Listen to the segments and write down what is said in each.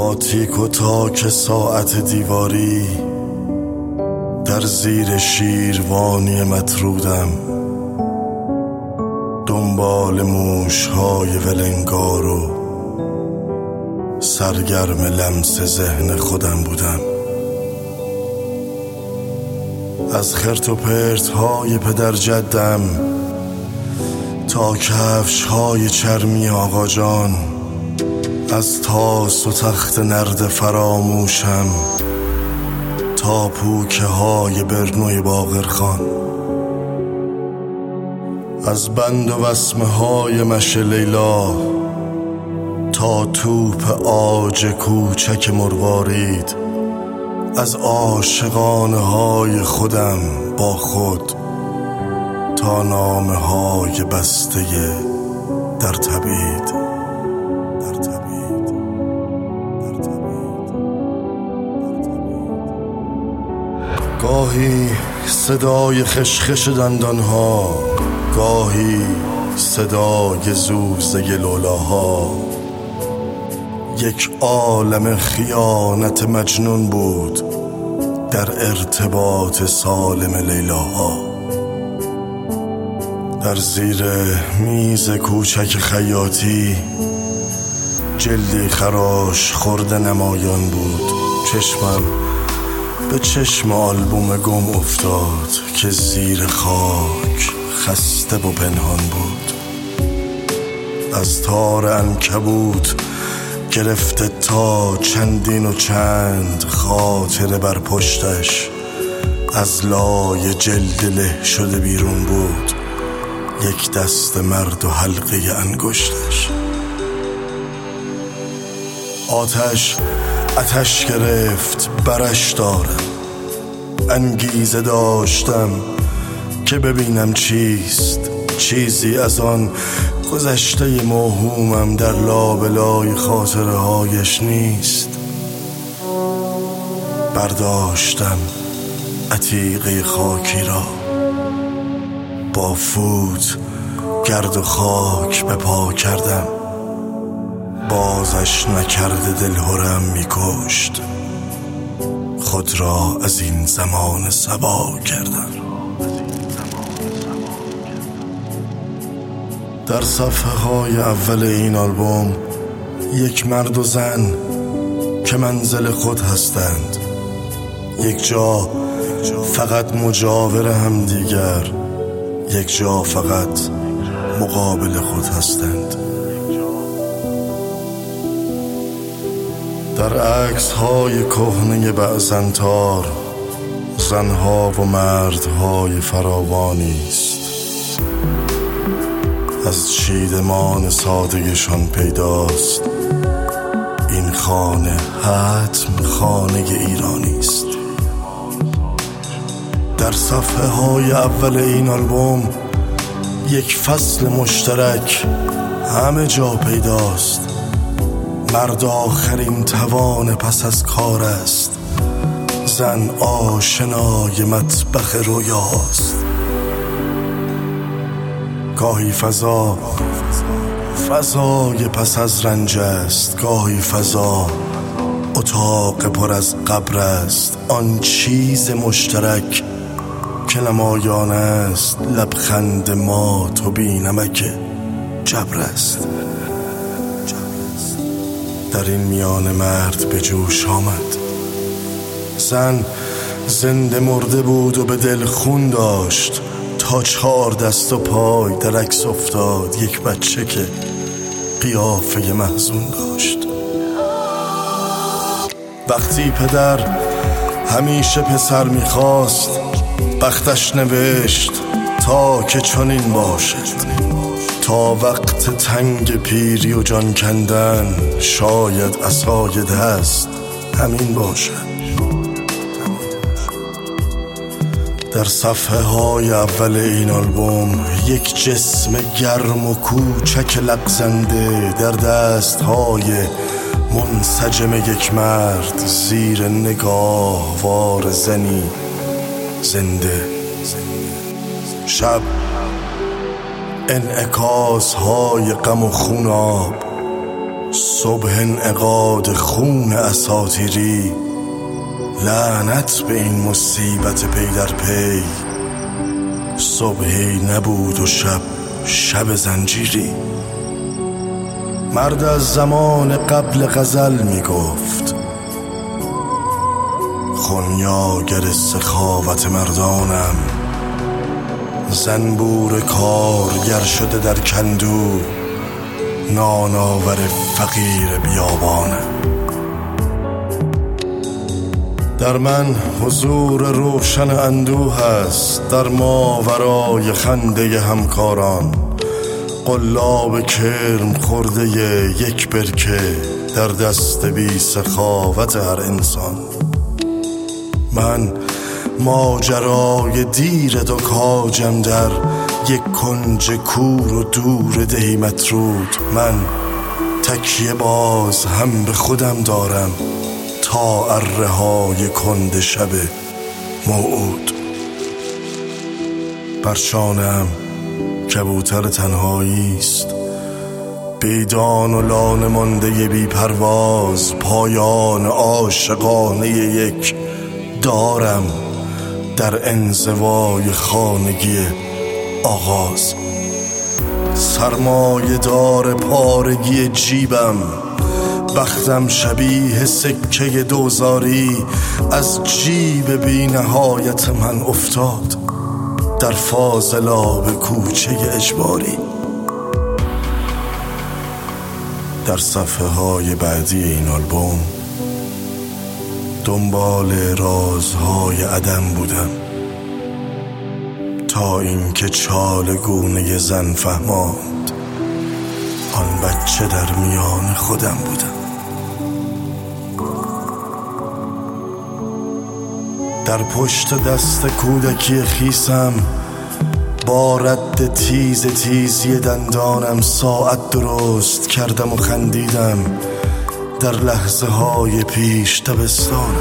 با تیک و تاک ساعت دیواری در زیر شیروانی مطرودم، دنبال موش‌های ولنگار و سرگرم لمس ذهن خودم بودم. از خرت و پرت‌های پدر جدم تا کفش‌های چرمی آقا جان، از تاس و تخت نرد فراموشم تا پوکه های برنوی باقرخان، از بند و وسمه های مشه لیلا تا توپ عاج کوچک مروارید، از عاشقانه های خودم با خود تا نامه های بسته در تبعید. گاهی صدای خشخش دندانها، گاهی صدای زوزه لولاها، یک عالم خیانت مجنون بود در ارتباط سالم لیلاها. در زیر میز کوچک خیاطی جلدی خراش خورده نمایان بود. چشمم به چشم آلبوم گم افتاد که زیر خاک خسته و پنهان بود. از تار عنکبوت گرفته تا چندین و چند خاطره بر پشتش از لای جلد له شده بیرون بود، یک دست مرد و حلقه انگشتش. آتش گرفت برش دارم، انگیزه داشتم که ببینم چیست. چیزی از آن گذشته موهومم در لابلای خاطره هایش نیست. برداشتم عتیقه خاکی را، با فوت گرد و خاک به پا کردم. بازش نکرده دلهرم میکشت، خود را از این زمان صبا کردم. در صفحه های اول این آلبوم یک مرد و زن که منزل خود هستند، یک جا فقط مجاور هم دیگر، یک جا فقط مقابل خود هستند. در عکس های کهنه بعضنتار زنها و مردهای فراوانی است. از چیدمان سادگشان پیداست این خانه حتم خانه ایرانی است. در صفحه های اول این آلبوم یک فصل مشترک همه جا پیداست. مرد آخرین توان پس از کار است، زن آشنای مطبخ رویاست. گاهی فضای پس از رنج است، گاهی فضا اتاق پر از قبر است. آن چیز مشترک که نمایان است لبخند ما تو بی نمک جبر است. در این میان مرد به جوش آمد، زن زنده مرده بود و به دل خون داشت تا 4 دست و پای در عکس افتاد یک بچه که قیافه محزون داشت. وقتی پدر همیشه پسر میخواست، بختش نوشت تا که چنین باشد. تا وقت تنگ پیری و جان کندن شاید عصای دست همین باشد. در صفحه های اول این آلبوم یک جسم گرم و کوچک لغزنده در دست های منسجم یک مرد زیر نگاه وار زنی زنده. شب انعکاس های غم و خوناب صبح انعقاد خون اساطیری، لعنت به این مصیبت پی در پی. صبحی نبود و شب زنجیری. مرد از زمان قبل غزل می گفت، خونیاگر سخاوت مردانم. زنبور کارگر شده در کندو، ناناور فقیر بیابانم. در من حضور روشن اندوه است، در ماورای خنده همکاران. قلاب کرم خورده یک برکه در دست بی سخاوت هر انسان. من ماجرای دیر دو کاجم در یک کنج کور و دور دهی مطرود. من تکیه باز هم به خودم دارم تا اره های کند شب موعود. بر شانه‌ام کبوتر تنهایی است، بیدان و لانه مانده بی پرواز. پایان عاشقانه یک دارم در انزوای خانگی آغاز. سرمایه دار پارگی جیبم، بختم شبیه سکه دوزاری. از جیب بی نهایت من افتاد در فاضلاب کوچه اجباری. در صفحه های بعدی این آلبوم دنبال رازهای عدم بودم تا اینکه چالگونه زن فهماند آن بچه در میان خودم بودم. در پشت دست کودکی خیسم با رد تیزی دندانم ساعت درست کردم و خندیدم در لحظه های پیش دبستانم.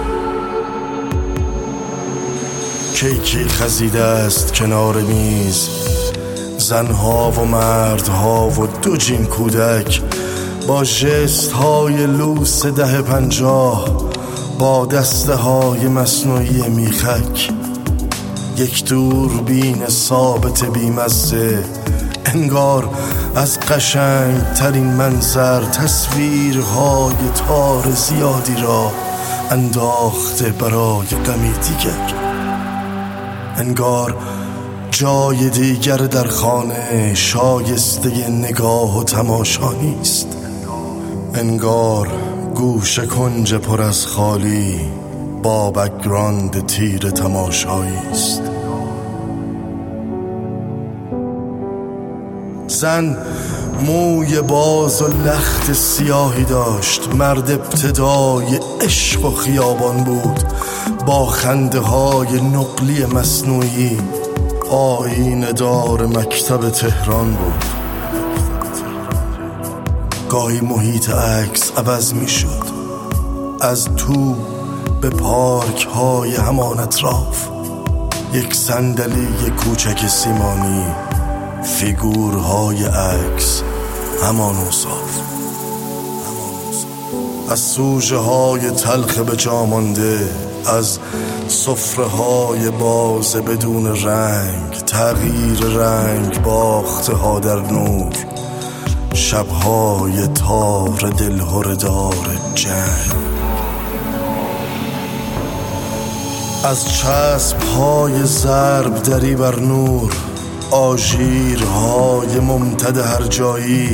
کیکی خزیده است کنار میز، زنها و مردها و دو جین کودک با ژست های لوس 10-50، با دسته های مصنوعی میخک. یک دوربین ثابت بیمزه، انگار از قشنگ ترین منظر تصویرهای تار زیادی را انداخته برای غمی دیگر. انگار جای دیگر در خانه شایسته نگاه و تماشا نیست. انگار گوشه کنج پر از خالی با بک‌گراند تیر تماشایی است. زن موی باز و لخت سیاهی داشت، مرد ابتدای عشق و خیابان بود با خنده های نقلی مصنوعی. آیینه دار مکتب تهران بود. گاهی محیط عکس عوض می شد، از تو به پارک های همان اطراف. یک صندلی کوچک سیمانی، فیگورهای عکس همان اوصاف. از سوژه های تلخ به جا مانده، از سفره های باز بدون رنگ، تغییر رنگ باخته ها در نور، شبهای تار دلهردار جنگ. از چسب های ضرب دری بر نور، آژیرهای ممتد هر جایی،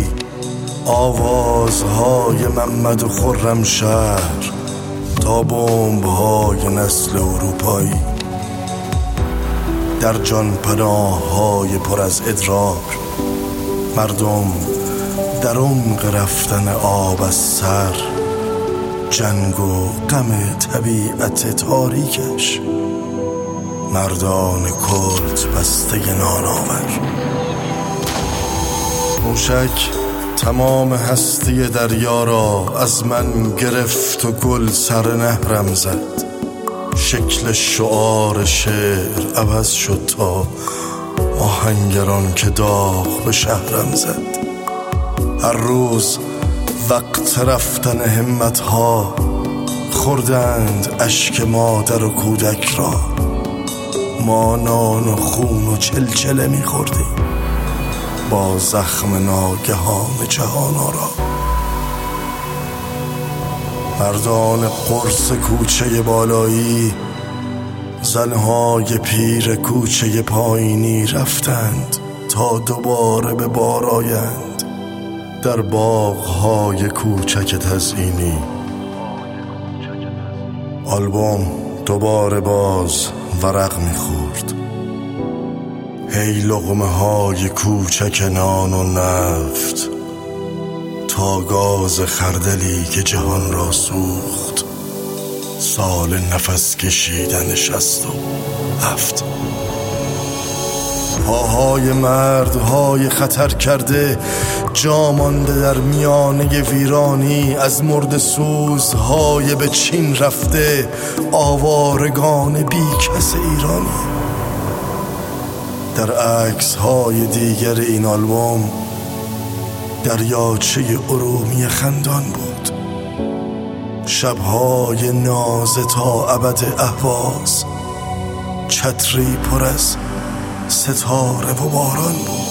آوازهای محمد و خرمشهر تا بمب‌های نسل اروپایی. در جان پناه‌های پر از ادرار، مردم در عمق رفتن آب از سر، جنگ و غم طبیعت تاریکش، مردان کلت بسته نانآور. موشک تمام هستی دریا را از من گرفت و گل سر نهرم زد. شکل شعار شعر عوض شد تا آهنگران که داغ به شهرم زد. هر روز وقت رفتن همتها خوردند اشک مادر و کودک را. ما نان و خون و چلچله می‌خوردیم با زخم ناگهان جهان آرا. مردان قرص کوچه بالایی، زنهای پیر کوچه پایینی رفتند تا دوباره به بار آیند در باغ‌های کوچک تزئینی. آلبوم دوباره باز ورق می‌خورد. هی لقمه‌های کوچک نان و نفت تا گاز خردلی که جهان را سوخت. سال نفس کشیدن 67. پاهای مردهای خطر کرده جا مانده در میانه ویرانی، از مرد سوزهای به چین رفته آوارگان بی کس ایرانی. در عکس‌های دیگر این آلبوم دریاچه ارومیه خندان بود. شب‌های نازه تا ابد اهواز، چتری پر از ستاره و باران بود.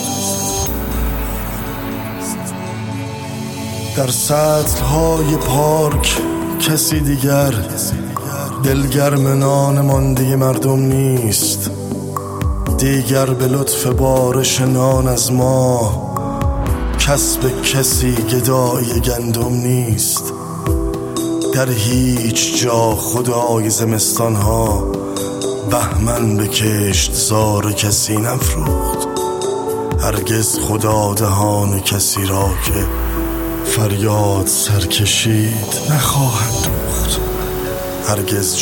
در سطل‌های پارک کسی دیگر دلگرم نان مانده مردم نیست. دیگر به لطف بارش نان از ما کسب کسی گدای گندم نیست. در هیچ جا خدای زمستانها بهمن به کشت زار کسی نفروخت. هرگز خدا دهان کسی را که فریاد سرکشید نخواهد دوخت. هرگز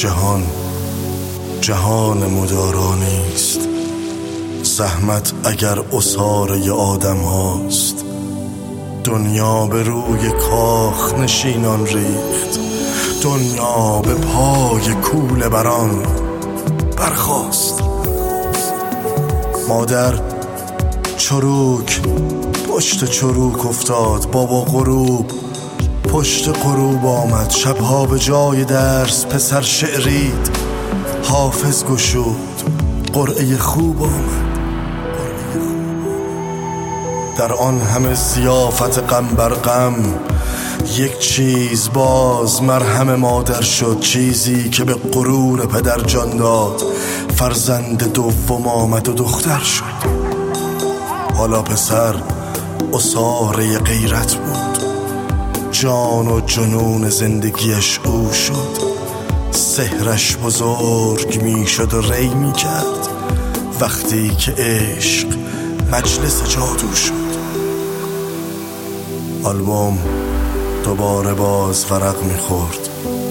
جهان مدارا نیست. زحمت اگر عصاره آدم هاست، دنیا به روی کاخ نشینان ریخت. دنیا به پای کوله بران برخاست. مادر چروک پشت چروک افتاد. بابا غروب پشت غروب آمد. شبها به جای درس پسر شعرید. حافظ گشود قرعه خوب آمد. در آن همه ضیافت غم بر غم یک چیز باز مرهم مادر شد. چیزی که به غرور پدر جان داد. فرزند دوم آمد و دختر شد. حالا پسر عصاره غیرت بود. جان و جنون زندگیش او شد. سحرش بزرگ می شد و ری می کرد وقتی که عشق مجلس جادو شد. آلبوم دوباره باز ورق می خورد.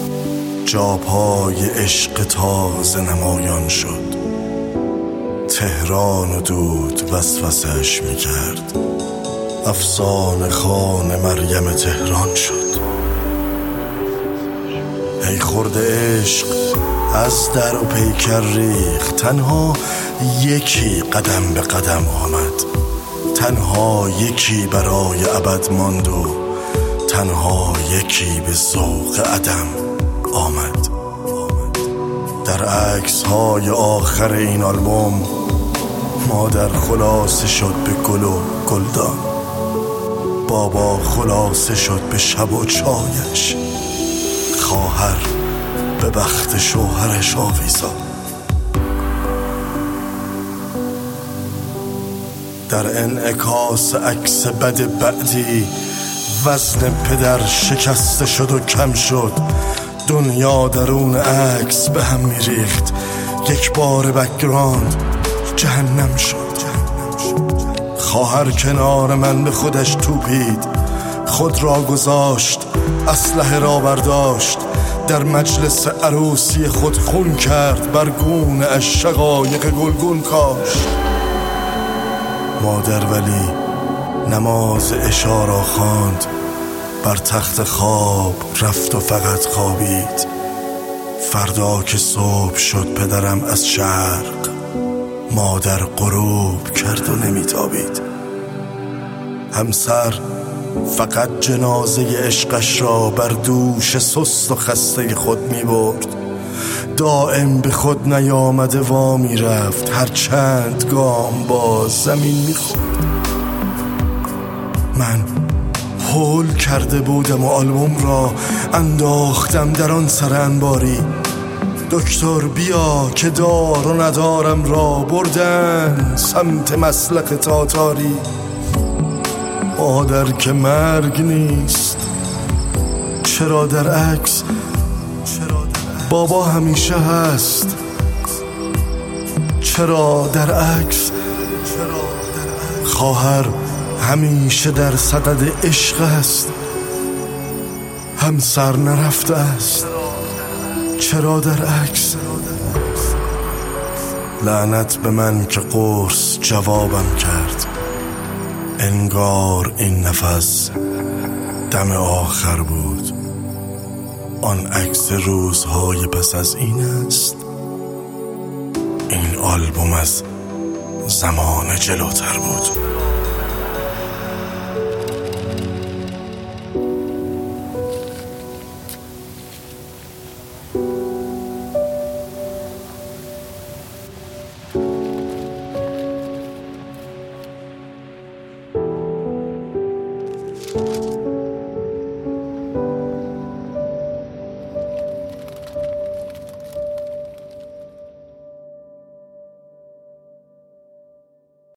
جاپای عشق تازه نمایان شد. تهران و دود وسوسه‌اش می کرد. افسانه خان مریم تهران شد. ای خورده عشق از در و پیکر ریخت. تنها یکی قدم به قدم آمد. تنها یکی برای ابد ماند و تنها یکی به ذوق عدم آمد. در عکس‌های آخر این آلبوم مادر خلاصه شد به گل و گلدان. بابا خلاصه شد به شب و چایش. خواهر به بخت شوهرش آویزان. در انعکاس عکس بد بعدی وزن پدر شکسته شد و کم شد. دنیا درون عکس به هم میریخت. یک بار بک‌گراند جهنم شد. خواهر کنار من به خودش توپید. خود را گذاشت، اسلحه را برداشت. در مجلس عروسی خود خون کرد. بر گونه اش شقایق گلگون کاشت. مادر ولی نماز عشا را خواند. بر تخت خواب رفت و فقط خوابید. فردا که صبح شد پدرم از شرق. مادر غروب کرد و نمیتابید. همسر فقط جنازه عشقش را بر دوش سست و خسته خود می برد. دائم به خود نیامده وا می رفت، هر چند گام باز زمین می خورد. من هول کرده بودم و آلبوم را انداختم در آن سر انباری. دکتر بیا که دار و ندارم را بردن سمت مسلخ تاتاری. مادر که مرگ نیست، چرا در عکس بابا همیشه هست؟ چرا در عکس خواهر همیشه در صدد عشق است؟ همسر نرفته است، چرا در عکس؟ لعنت به من که قرص جوابم کرد. انگار این نفس دم آخر بود. آن عکس روزهای پس از این است. این آلبوم از زمان جلوتر بود.